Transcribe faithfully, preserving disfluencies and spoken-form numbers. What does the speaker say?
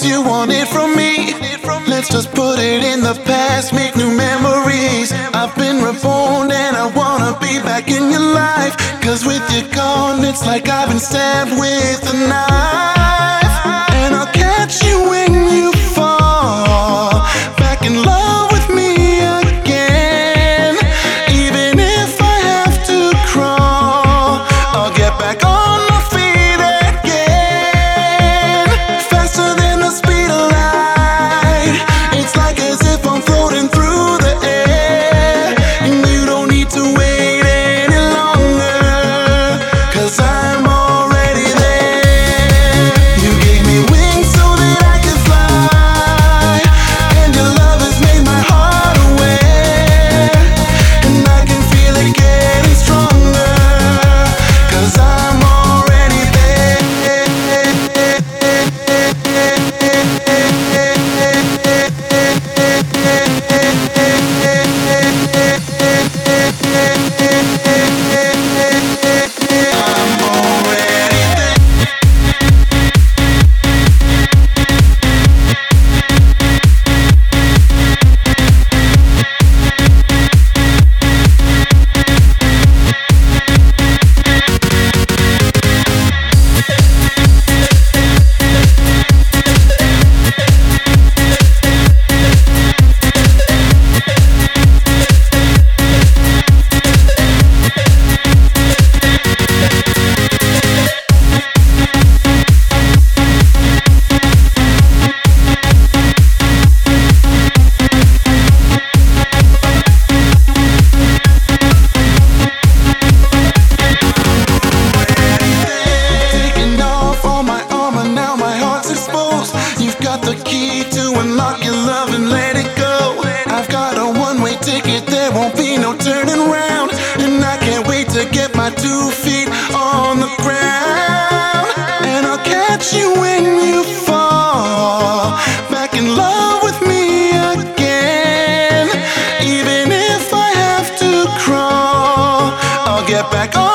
things you wanted from me. Let's just put it in the past, make new memories. I've been reborn and I wanna be back in your life. Cause with you gone, it's like I've been stabbed with a knife. And I'll catch you when you fall back in love with me again. Even if I have to crawl, I'll get back on my feet again. Faster than the speed of light, it's like as if I'm floating through the air. And you don't need to wait any longer, cause I'm already there. You gave me wings so that I could fly, and your love has made my heart aware. And I can feel it getting stronger, cause I'm already there. You've got the key to unlock your love and let it go. I've got a one-way ticket, there won't be no turning around. And I can't wait to get my two feet on the ground. And I'll catch you when you fall back in love with me again. Even if I have to crawl, I'll get back on